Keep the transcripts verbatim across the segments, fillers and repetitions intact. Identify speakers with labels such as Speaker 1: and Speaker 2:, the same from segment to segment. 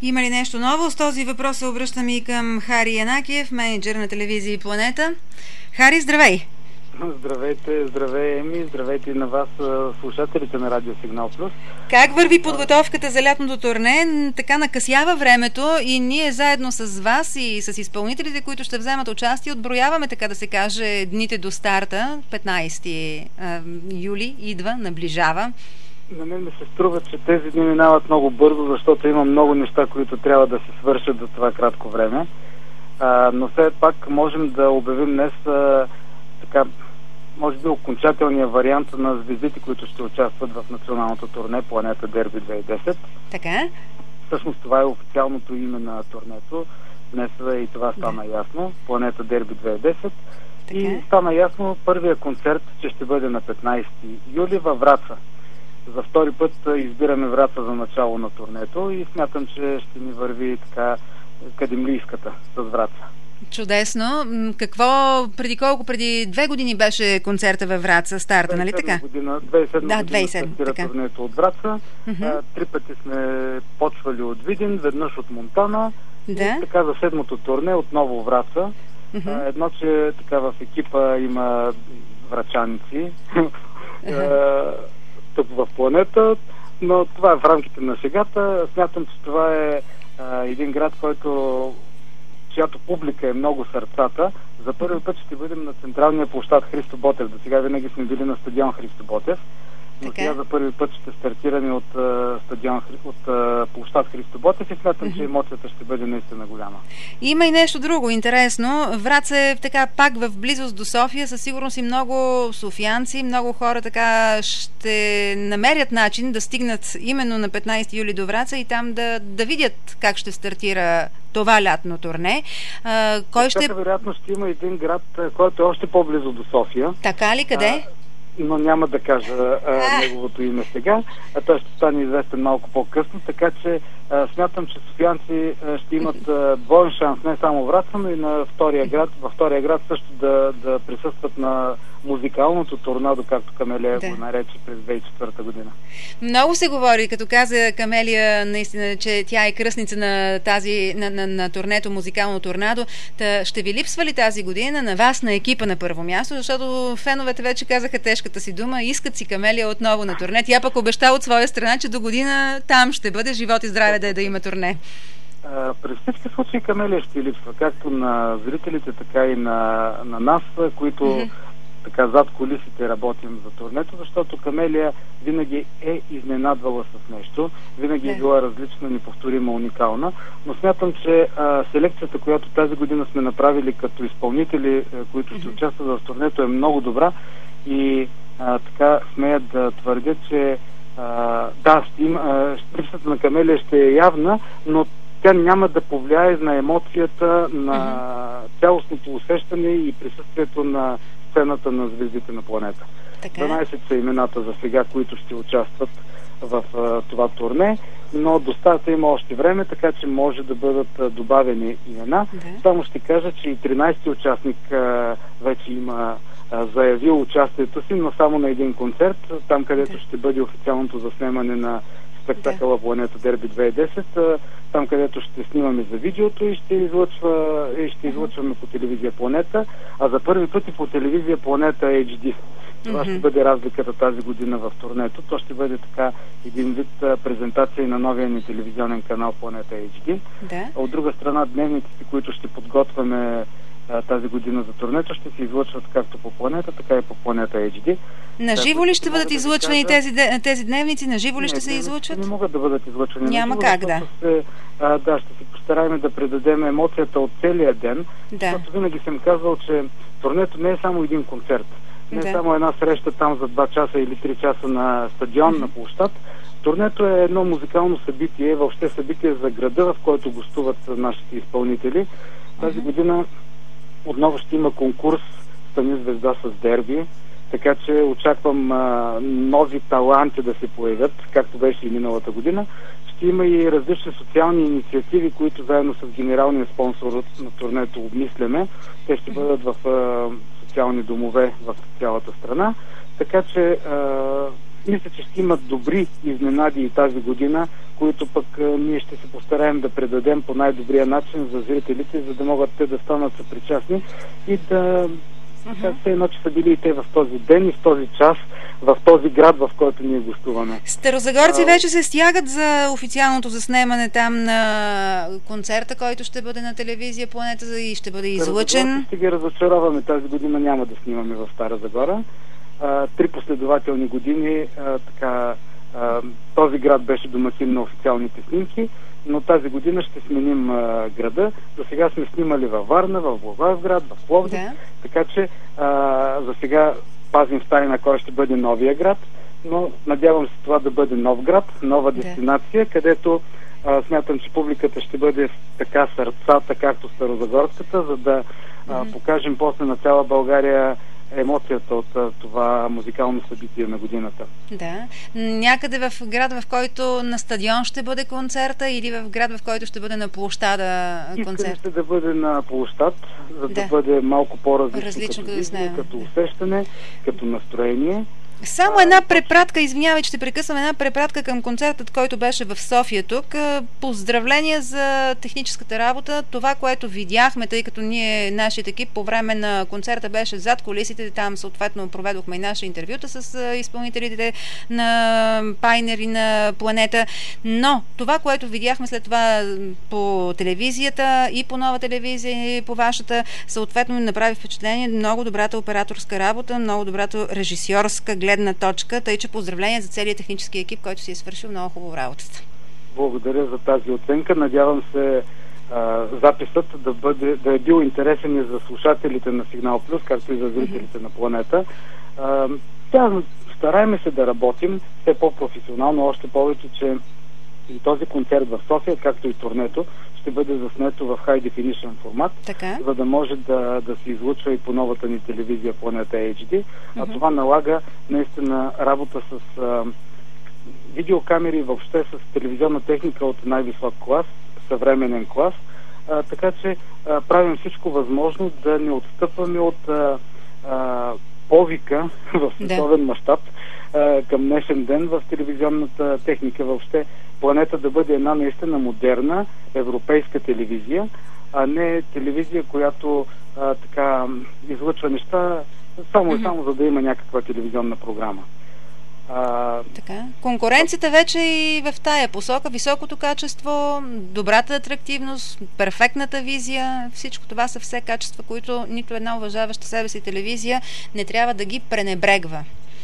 Speaker 1: Има ли нещо ново? С този въпрос се обръщам и към Хари Янакиев, мениджър на телевизия Планета. Хари, здравей!
Speaker 2: Здравейте, здравей, Еми, здравейте и на вас, слушателите на Радио Сигнал Плюс.
Speaker 1: Как върви подготовката за лятното турне? Така накъсява времето и ние заедно с вас и с изпълнителите, които ще вземат участие, отброяваме, така да се каже, дните до старта. петнайсети юли идва, наближава.
Speaker 2: На мен ми се струва, че тези дни минават много бързо, защото има много неща, които трябва да се свършат за това кратко време. А, но все пак можем да обявим днес а, така, може би окончателния вариант на звездите, които ще участват в националното турне Планета Дерби две хиляди и десет.
Speaker 1: Така.
Speaker 2: Всъщност това е официалното име на турнето. Днес и това стана да. ясно. Планета Дерби две хиляди и десет. Така. И стана ясно първия концерт, че ще бъде на петнайсети юли във Враца. За втори път избираме Враца за начало на турнето и смятам, че ще ни върви така академийската с Враца.
Speaker 1: Чудесно. Какво, преди колко, преди две години беше концерта във Враца, старта, нали така?
Speaker 2: Година, две хиляди и седма
Speaker 1: да,
Speaker 2: година стартира турнето от Враца. Uh-huh. Три пъти сме почвали от Видин, веднъж от Монтана. Да. И така за седмото турне отново Враца. Uh-huh. Едно, че така в екипа има врачаници. Uh-huh. Тук в Планета, но това е в рамките на шегата. Смятам, че това е а, един град, който чиято публика е много сърцата. За първи път ще бъдем на централния площад Христо Ботев. До сега винаги сме били на стадион Христо Ботев. Но така. Сега за първи път ще стартираме от uh, стадион, от uh, площад Христо Ботев и смятам, uh-huh. че емоцията ще бъде наистина голяма.
Speaker 1: Има и нещо друго интересно. Враца е така пак в близост до София. Със сигурност и много софиянци, много хора така ще намерят начин да стигнат именно на петнайсети юли до Враца и там да, да видят как ще стартира това лятно турне. А, кой ще...
Speaker 2: Вероятно ще има един град, който е още по-близо до София.
Speaker 1: Така ли? Къде? А...
Speaker 2: но няма да кажа а, неговото име сега, а той ще стане известен малко по-късно, така че а, смятам, че софиянци а, ще имат а, двоен шанс, не само Враца, но и на втория град, във втория град също да, да присъстват на музикалното торнадо, както Камелия да. го нарече през две хиляди и четвърта година.
Speaker 1: Много се говори, като каза Камелия, наистина, че тя е кръстница на тази, на, на, на турнето музикално торнадо. Та ще ви липсва ли тази година на вас, на екипа на първо място, защото феновете вече казаха тежката си дума, искат си Камелия отново на турне. Тя пък обеща от своя страна, че до година там ще бъде, живот и здраве да, да има турне.
Speaker 2: А, през всички случаи Камелия ще липсва, както на зрителите, така и на, на нас, които mm-hmm. така зад кулисите работим за турнето, защото Камелия винаги е изненадвала с нещо, винаги е била различна, неповторима, уникална, но смятам, че а, селекцията, която тази година сме направили като изпълнители, а, които ще участват в турнето, е много добра и а, така смеят да твърдят, че а, да, липсата на Камелия ще е явна, но тя няма да повлияе на емоцията, на mm-hmm. цялостното усещане и присъствието на сцената на звездите на Планета. дванайсет са имената за сега, които ще участват в а, това турне, но до старта има още време, така че може да бъдат а, добавени имена. Да. Само ще кажа, че и тринайсети участник а, вече има а, заявил участието си, но само на един концерт, там където да. ще бъде официалното заснемане на спектакъла да. Планета Дерби две хиляди и десет, а, там където ще снимаме за видеото и ще, излъчва, и ще излъчваме по телевизия Планета, а за първи път и по телевизия Планета Ейч Ди. Това mm-hmm. ще бъде разликата тази година в турнето. То ще бъде така един вид а, презентация на новия ни телевизионен канал Планета Ейч Ди. Да. От друга страна, дневниците, които ще подготвяме а, тази година за турнето, ще се излъчват както по Планета, така и по Планета Ейч Ди.
Speaker 1: На живо ли ще бъдат да излъчвани кажа... тези, тези дневници? На живо ли ще не, се излъчват?
Speaker 2: Не могат да бъдат излъчвани.
Speaker 1: Няма
Speaker 2: живо,
Speaker 1: как, да.
Speaker 2: Се, а, да, ще се постараем да предадем емоцията от целия ден, да. защото винаги съм казвал, че турнето не е само един концерт. Не да. е само една среща там за два часа или три часа на стадион, mm-hmm. на площад. Турнето е едно музикално събитие, въобще събитие за града, в който гостуват нашите изпълнители. Тази mm-hmm. година отново ще има конкурс Стани звезда с Дерби, така че очаквам а, нови таланти да се появят, както беше и миналата година. Ще има и различни социални инициативи, които заедно с генералния спонсор на турнето обмисляме. Те ще бъдат в а, социални домове в цялата страна. Така че а, мисля, че ще имат добри изненади и тази година, които които пък ние ще се постараем да предадем по най-добрия начин за зрителите, за да могат те да станат съпричастни и да Uh-huh. все едно, че са били и те в този ден и в този час, в този град, в който ние гостуваме.
Speaker 1: Старозагорци а... вече се стягат за официалното заснемане там на концерта, който ще бъде на телевизия Планета и ще бъде излъчен.
Speaker 2: Ще ги разочароваме. Тази година няма да снимаме в Стара Загора. А, три последователни години а, така, а, този град беше домакин на официалните снимки, но тази година ще сменим а, града. До сега сме снимали във Варна, в Благоевград, в Пловдив, да. Така че а, за сега пазим в тайна кой ще бъде новия град, но надявам се това да бъде нов град, нова дестинация, да. Където а, смятам, че публиката ще бъде така сърцата, както Старозагорската, за да а, mm-hmm. покажем после на цяла България емоцията от а, това музикално събитие на годината.
Speaker 1: Да. Някъде в град, в който на стадион ще бъде концерта или в град, в който ще бъде на площада концерт?
Speaker 2: Искам се да бъде на площад, за да, да бъде малко по-различно,
Speaker 1: различно като,
Speaker 2: визия, като усещане, като настроение.
Speaker 1: Само една препратка, извинявай, че те прекъсвам, една препратка към концертът, който беше в София тук. Поздравления за техническата работа. Това, което видяхме, тъй като ние, нашият екип по време на концерта беше зад кулисите, там съответно проведохме и наши интервюта с изпълнителите на Пайнер и на Планета, но това, което видяхме след това по телевизията и по Нова телевизия и по вашата, съответно ми направи впечатление много добрата операторска работа, много добрата режисьорска гледна точка, тъй че поздравления за целият технически екип, който си е свършил много хубаво работата.
Speaker 2: Благодаря за тази оценка. Надявам се а, записът да, бъде, да е бил интересен и за слушателите на Сигнал Плюс, както и за зрителите mm-hmm. на Планета. А, да, стараем се да работим все по-професионално, още повече, че и този концерт в София, както и турнето, ще бъде заснето в High Definition формат, така? За да може да, да се излъчва и по новата ни телевизия Планета Ейч Ди. Uh-huh. А това налага наистина работа с а, видеокамери, въобще с телевизионна техника от най-висок клас, съвременен клас. А, така че а, правим всичко възможно да не отстъпваме от а, а, повика в световен да. мащаб към днешен ден в телевизионната техника. Въобще Планета да бъде една наистина модерна европейска телевизия, а не телевизия, която а, така излъчва неща само и mm-hmm. само за да има някаква телевизионна програма. А...
Speaker 1: Така. Конкуренцията вече и в тая посока, високото качество, добрата атрактивност, перфектната визия, всичко това са все качества, които нито една уважаваща себе си телевизия не трябва да ги пренебрегва.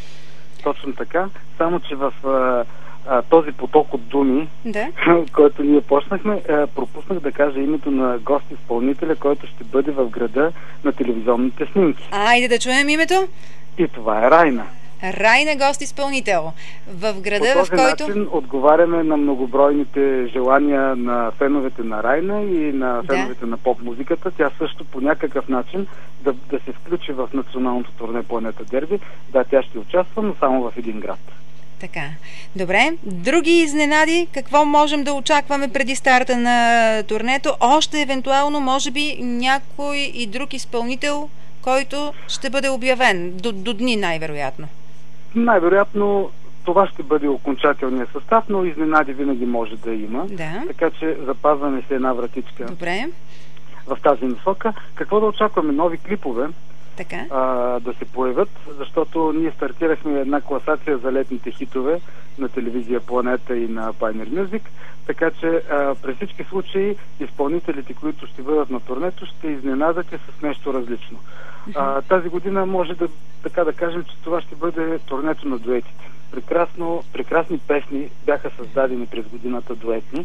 Speaker 2: Точно така, само че в а, а, този поток от думи,
Speaker 1: да.
Speaker 2: който ние почнахме, а, пропуснах да кажа името на гост-изпълнителя, който ще бъде в града на телевизионните снимки.
Speaker 1: Айде да чуем името.
Speaker 2: И това е Райна.
Speaker 1: Райна гост-изпълнител. В града,
Speaker 2: в който... По този начин отговаряме на многобройните желания на феновете на Райна и на феновете да. на поп-музиката. Тя също по някакъв начин да, да се включи в националното турне Планета Дерби. Да, тя ще участва, но само в един град.
Speaker 1: Така. Добре. Други изненади? Какво можем да очакваме преди старта на турнето? Още евентуално, може би, някой и друг изпълнител, който ще бъде обявен до, до дни най-вероятно.
Speaker 2: Най-вероятно това ще бъде окончателният състав, но изненади винаги може да има.
Speaker 1: Да.
Speaker 2: Така че запазваме се една вратичка.
Speaker 1: Добре.
Speaker 2: В тази насока. Какво да очакваме? Нови клипове
Speaker 1: така.
Speaker 2: А, да се появят, защото ние стартирахме една класация за летните хитове на телевизия Планета и на Pioneer Music, така че а, при всички случаи изпълнителите, които ще бъдат на турнето, ще изненадате с нещо различно. А, тази година може да, така да кажем, че това ще бъде турнето на дуетите. Прекрасно, прекрасни песни бяха създадени през годината дуетни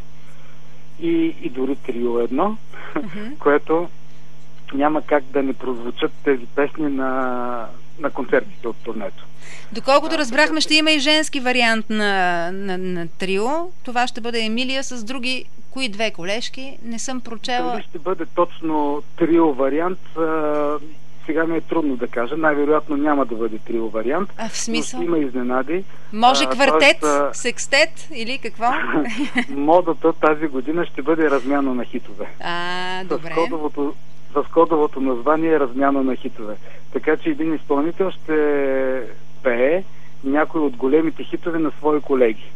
Speaker 2: и, и дори трио едно, uh-huh. което няма как да не прозвучат тези песни на, на концертите от турнето.
Speaker 1: Доколкото разбрахме, ще има и женски вариант на, на, на трио. Това ще бъде Емилия с други, кои две колежки. Не съм прочела.
Speaker 2: Дали ще бъде точно трио вариант, а, сега ми е трудно да кажа. Най-вероятно няма да бъде трио вариант.
Speaker 1: А в смисъл?
Speaker 2: Но ще има изненади.
Speaker 1: Може квартет, а, секстет или какво?
Speaker 2: Модата тази година ще бъде размяна на хитове.
Speaker 1: А, добре.
Speaker 2: С кодовото с кодовото название е размяна на хитове. Така че един изпълнител ще пее някои от големите хитове на свои колеги.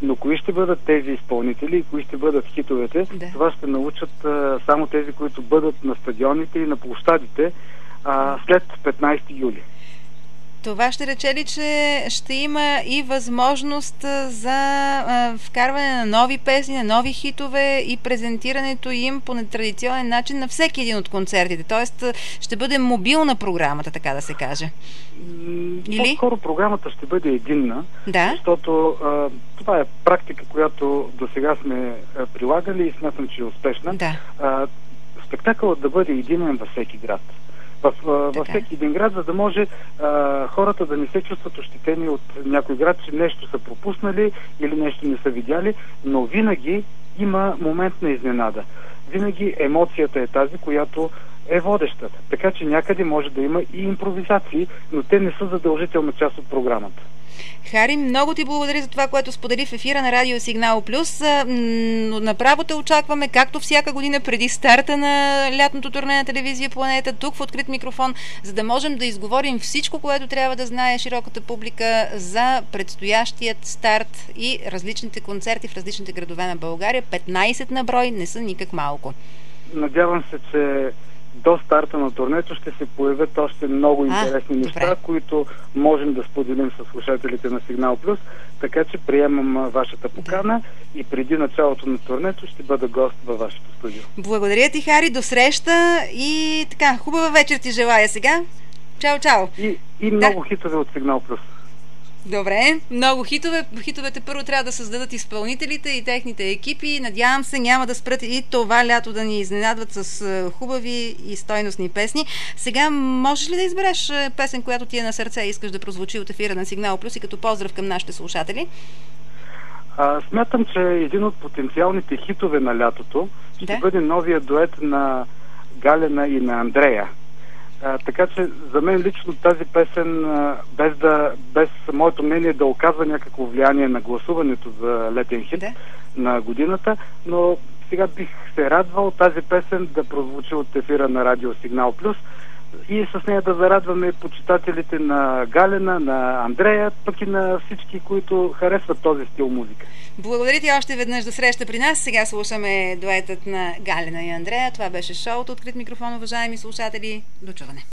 Speaker 2: Но кои ще бъдат тези изпълнители и кои ще бъдат хитовете, да. Това ще научат а, само тези, които бъдат на стадионите и на площадите а, след петнайсети юли.
Speaker 1: Това ще рече ли, че ще има и възможност за а, вкарване на нови песни, на нови хитове и презентирането им по нетрадиционен начин на всеки един от концертите? Тоест ще бъде мобилна програмата, така да се каже.
Speaker 2: Или? По-скоро програмата ще бъде единна,
Speaker 1: да?
Speaker 2: Защото а, това е практика, която до сега сме а, прилагали и смятам, че е успешна.
Speaker 1: Да.
Speaker 2: А, спектакълът да бъде единен във всеки град. В, във всеки един град, за да може а, хората да не се чувстват ощетени от някой град, че нещо са пропуснали или нещо не са видяли, но винаги има момент на изненада. Винаги емоцията е тази, която е водещата. Така че някъде може да има и импровизации, но те не са задължителна част от програмата.
Speaker 1: Хари, много ти благодаря за това, което сподели в ефира на Радио Сигнал Плюс. Направо те очакваме, както всяка година преди старта на лятното турне на телевизия Планета, тук в открит микрофон, за да можем да изговорим всичко, което трябва да знае широката публика за предстоящият старт и различните концерти в различните градове на България. петнайсет на брой не са никак малко.
Speaker 2: Надявам се, че до старта на турнето ще се появят още много интересни а, неща, добре. Които можем да споделим с слушателите на Сигнал Плюс, така че приемам вашата покана да. И преди началото на турнето ще бъда гост във вашето студио.
Speaker 1: Благодаря ти, Хари, до среща и така, хубава вечер ти желая сега. Чао, чао!
Speaker 2: И, и много да. Хитове от Сигнал Плюс.
Speaker 1: Добре, много хитове. Хитовете първо трябва да създадат изпълнителите и техните екипи. Надявам се, няма да спрат и това лято да ни изненадват с хубави и стойностни песни. Сега можеш ли да избереш песен, която ти е на сърце и искаш да прозвучи от ефира на Сигнал Плюс и като поздрав към нашите слушатели?
Speaker 2: А, смятам, че един от потенциалните хитове на лятото ще да? бъде новия дует на Галена и на Андрея. А, така че за мен лично тази песен, а, без да без моето мнение да оказва някакво влияние на гласуването за летен хит да. На годината, но сега бих се радвал тази песен да прозвучи от ефира на Радио Сигнал Плюс и с нея да зарадваме почитателите на Галена, на Андрея, пък и на всички, които харесват този стил музика.
Speaker 1: Благодаря ти още веднъж за среща при нас. Сега слушаме дуетът на Галена и Андрея. Това беше шоуто Открит микрофон, уважаеми слушатели. До чуване!